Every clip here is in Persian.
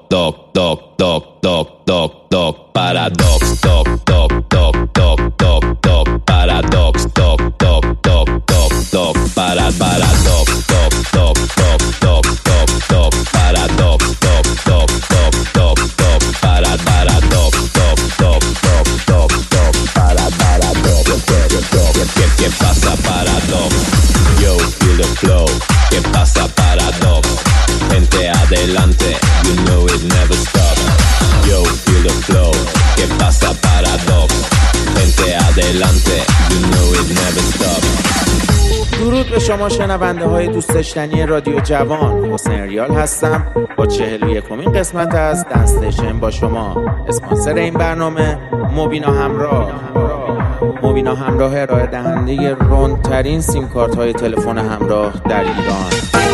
toc toc toc toc toc toc paradox toc toc toc toc toc toc paradox toc toc toc toc toc paradox toc toc toc toc toc toc paradox toc toc toc toc toc paradox toc toc toc toc toc paradox. ¿Qué pasa paradox? Yo feel the flow. ¿Qué pasa paradox? Gente adelante, you know it never stops. Yo feel the flow. ¿Qué pasa paradox? Gente adelante, you know it never stops. درود به شما شنونده های دوست داشتنی رادیو جوان. حسین ریال هستم با 41مین قسمت از دنستیشن با شما. اسپانسر این برنامه موبینا همراه. موبینا همراه ارائه دهنده رندترین سیم کارت های تلفن همراه در ایران.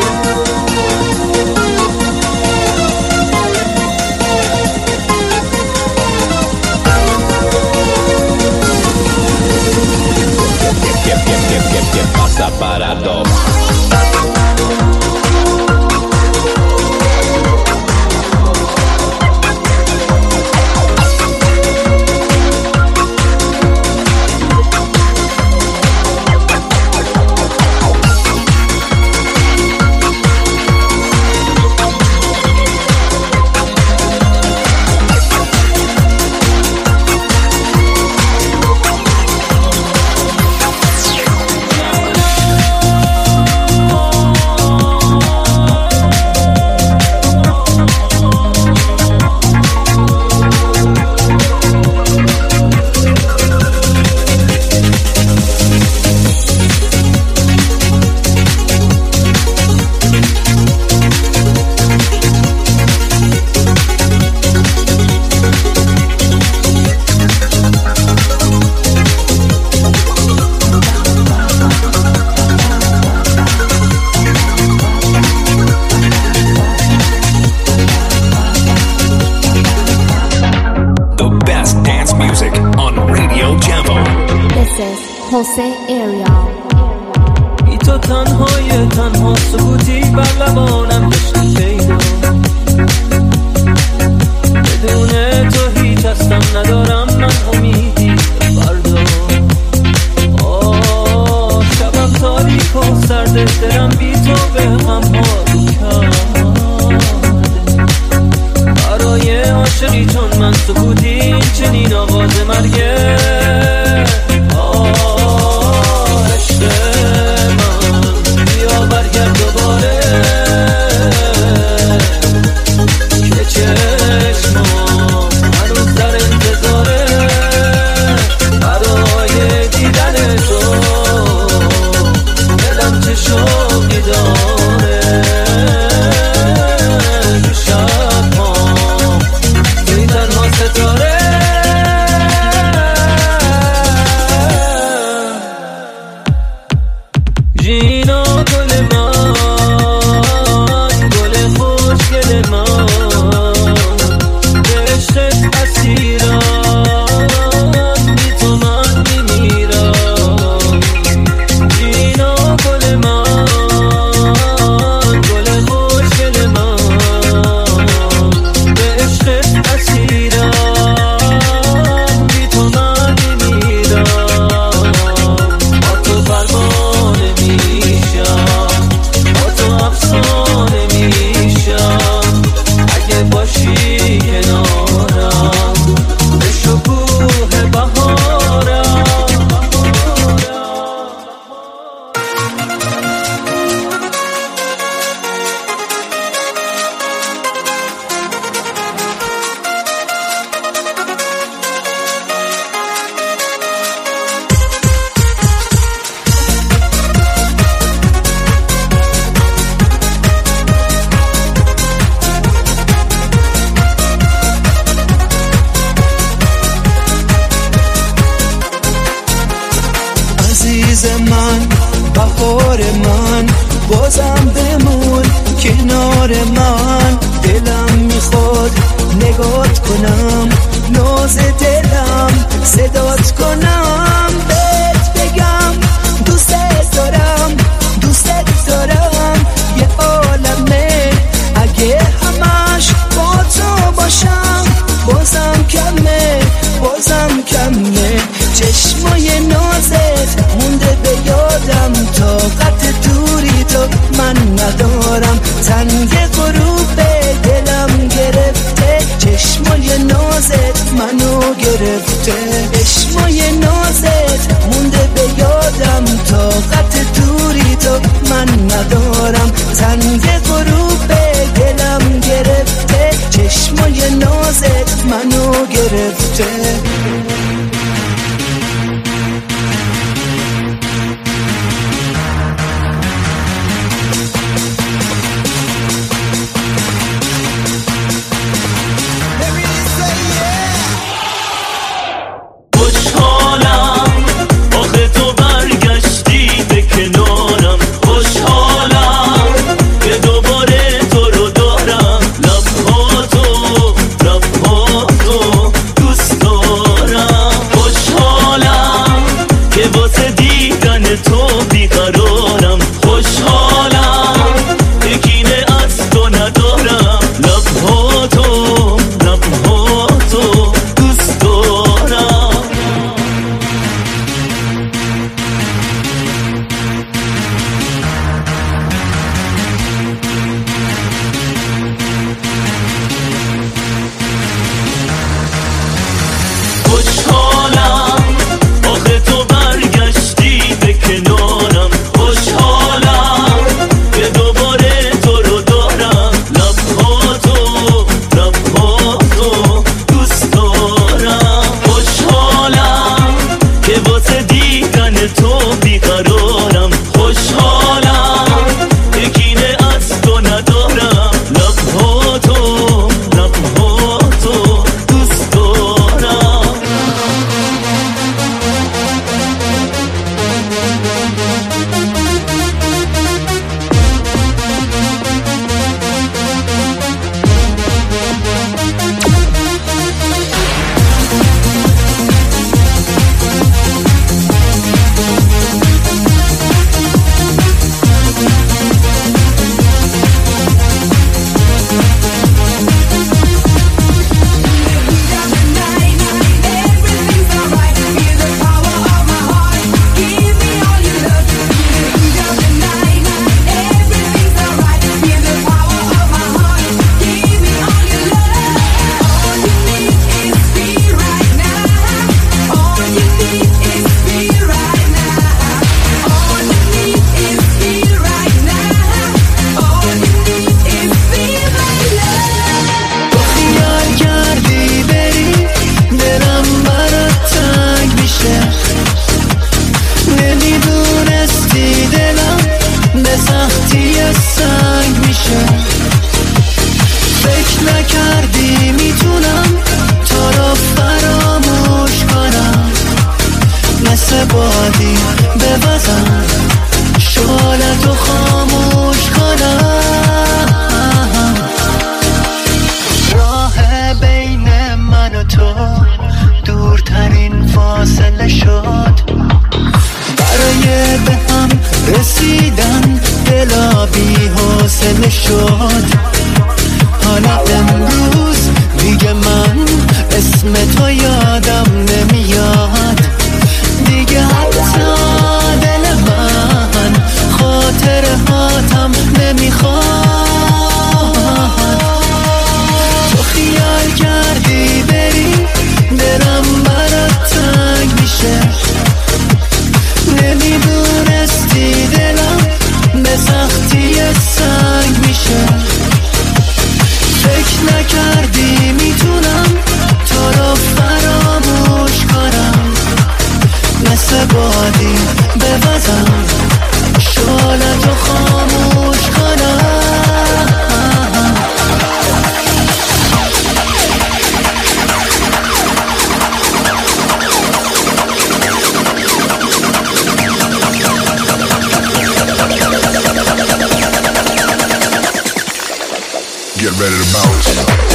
¿Qué pasa paradox? حسین ایریال. بی تو تنهای تنها سکوتی بر لبانم داشتی پیدا، بدون تو هیچ هستم ندارم من امیدی فردا. شبم تاریک و سرد دلم بی تو به هم حال کرد. برای عاشقی چون من سکوتی چنین آغاز مرگه. برگرد دوباره که چشمام هنوز در انتظاره برای دیدن تو. دلم چه شوقی داره تو شب‌هام توی تنها ستاره. جینا گل من، گل خوشگل من، به عشقت اسیرم، بی تو من میمیرم. جینا گل من، گل خوشگل من، به عشقت اسیرم، بی تو من میمیرم. با تو پروانه میشم، با تو افسانه میشم، اگه باشی کنارم به شکوه بهارم. عزیز من، بهار من، بازم بمون کنار من. دلم میخواد نگات کنم، ناز دلم صدات کنم، بهت بگم دوستت دارم، دوستت دارم. یه عالمه اگه همش با تو فکر نکردی میتونم تو رو فراموش کنم، مثل بادی بوزم شعلتو خاموش کنم. راه بین من و تو دورترین فاصله شد، برای به هم رسیدن دلا بی حوصله شد. حالا امروز دیگه من اسم تو یادم نمیاد، دیگه حتی دل من خاطره هاتم نمیخواد. تو خیال کردی بری دلم برات تنگ میشه، نمیدونستی دلم به سختی سنگ میشه. فکر نکردی میتونم تو رو فراموش کنم، مثل بادی بوزم شعلتو خاموش کنم. Get ready to bounce.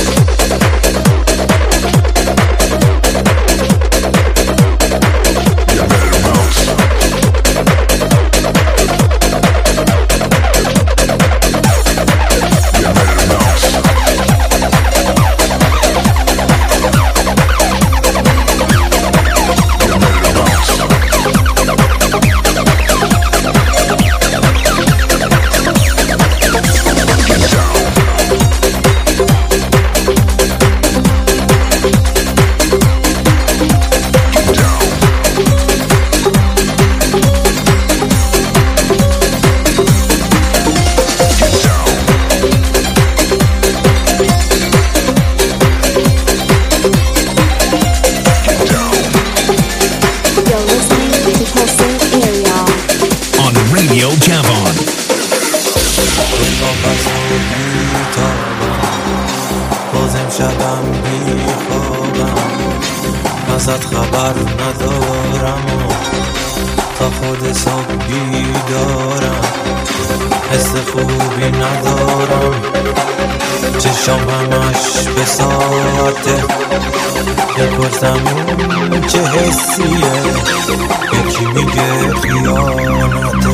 ازت خبر ندارم و تا خود صبح بیدارم، حس خوبی ندارم، چشام همش به ساعته، بپرسم اون چه حسیه، یکی میگه خیانته.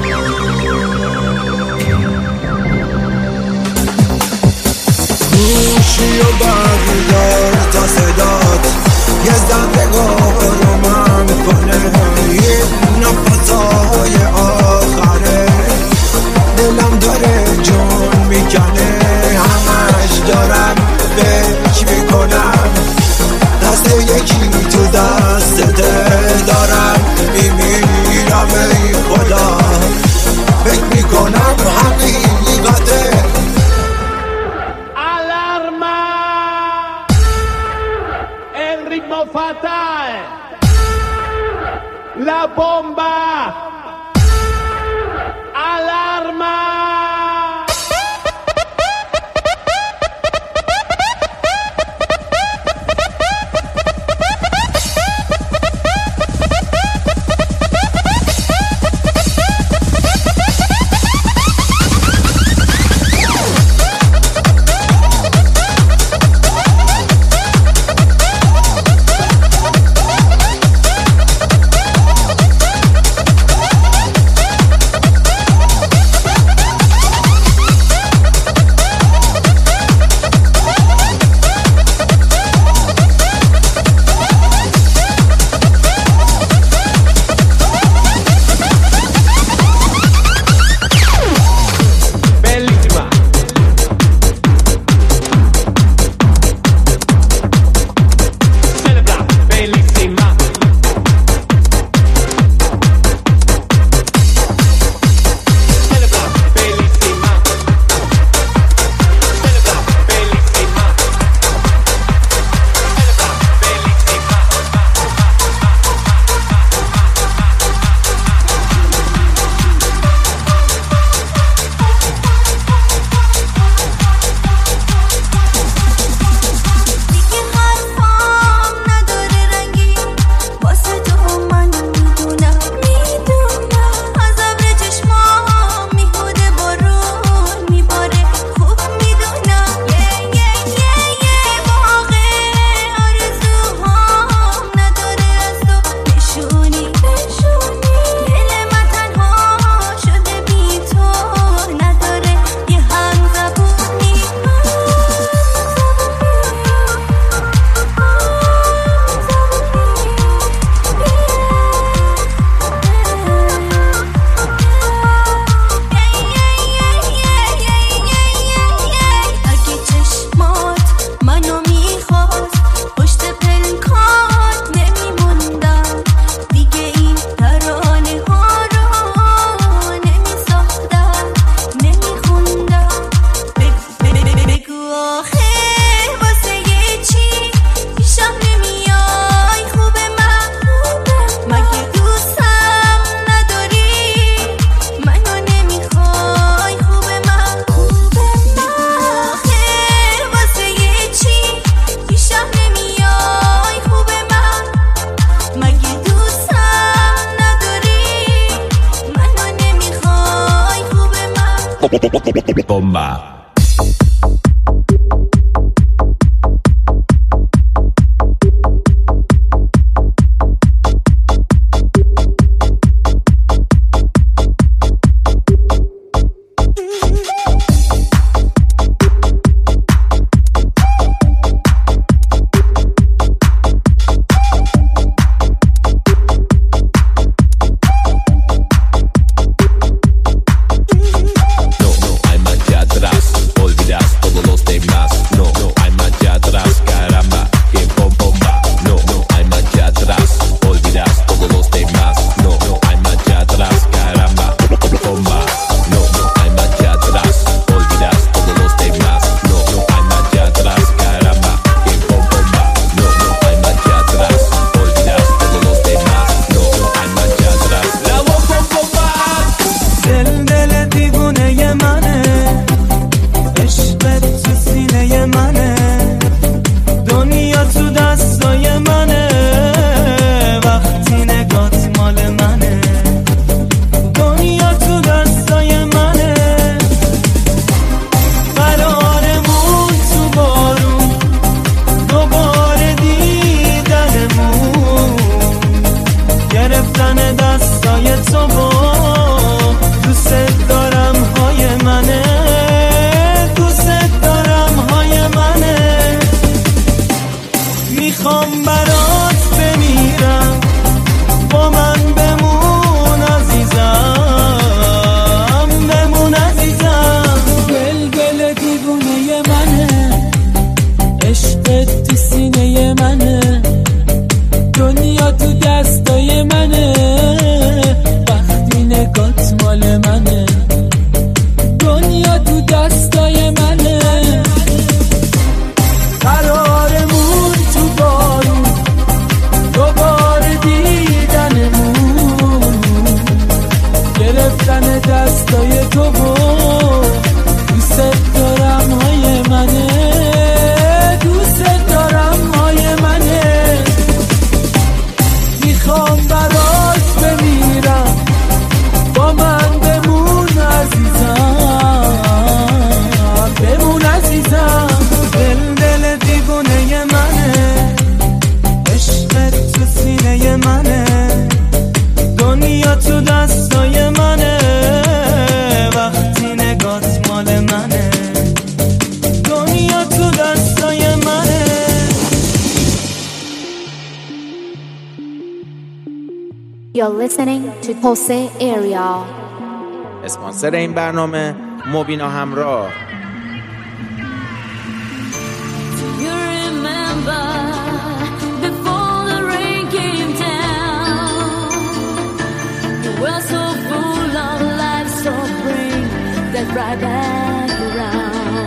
گوشی و بردار تا صدات یه زندگاه رو من کنه، این نفسای آخره دلم داره جون میکنه، همش دارم فکر میکنم دست یکی تو دستته دارم میمیرم ای خدا، فکر میکنم حقیقته. Fatal, la bomba, alarma. Bomba. You're listening to Jose Ariel. اسپانسر این برنامه مبینا همراه. You remember before the rain came down, you were so full of life, so bring that right back around.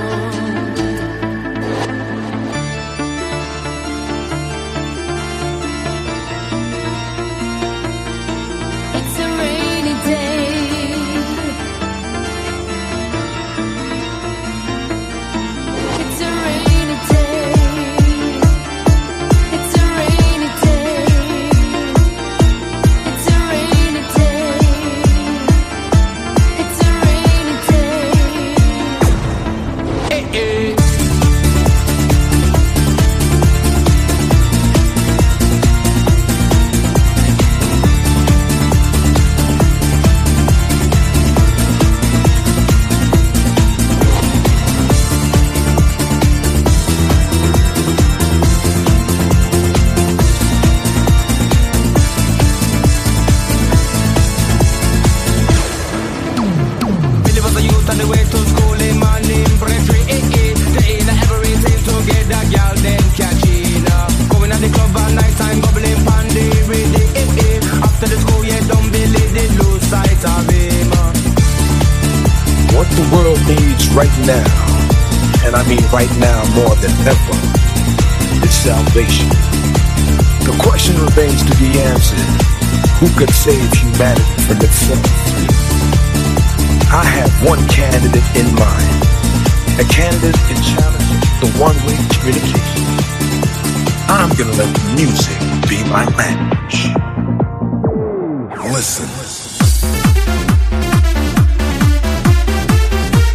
Right now, and I mean right now more than ever, is salvation. The question remains to be answered: who could save humanity from itself? I have one candidate in mind, a candidate in challenging the one-way communication. I'm gonna let the music be my language. Listen.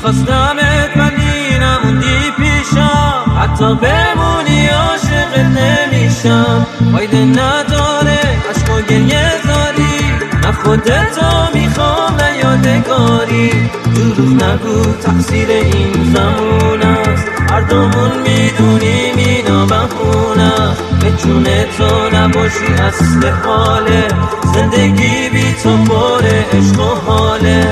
میخواستمت ولی نموندی پیشم، حتی بمونی عاشقت نمیشم. فایده نداره عشق و گریه زاری، نه خودتو میخوام نه یادگاری. دروغ نگو تقصیر این زمان است، هر دومون میدونیم اینا بهونه. به جون تو نباشی اصل حاله، زندگی بی تو پر عشق و حاله.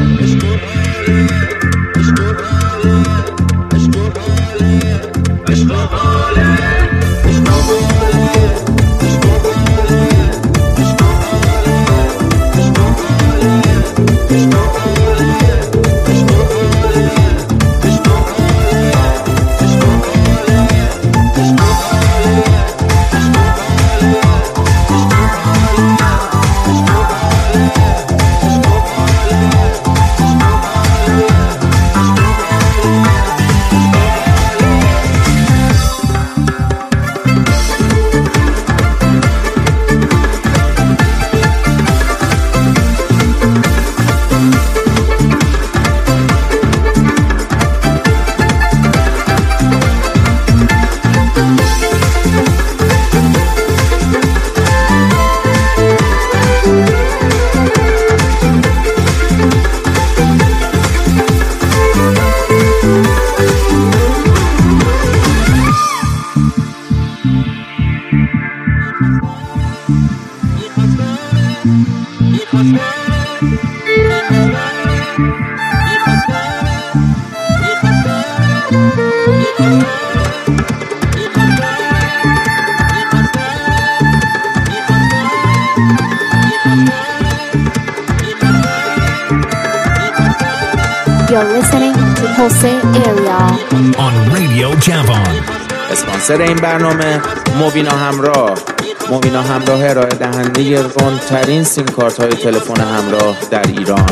You're listening to Jose Area on Radio Javon. اسپانسر این برنامه موبینا همراه. موبینا همراه ارائه دهنده رندترین سیم کارت های تلفن همراه در ایران.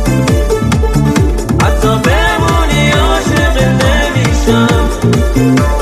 حتی بمونی عاشق نمیشم.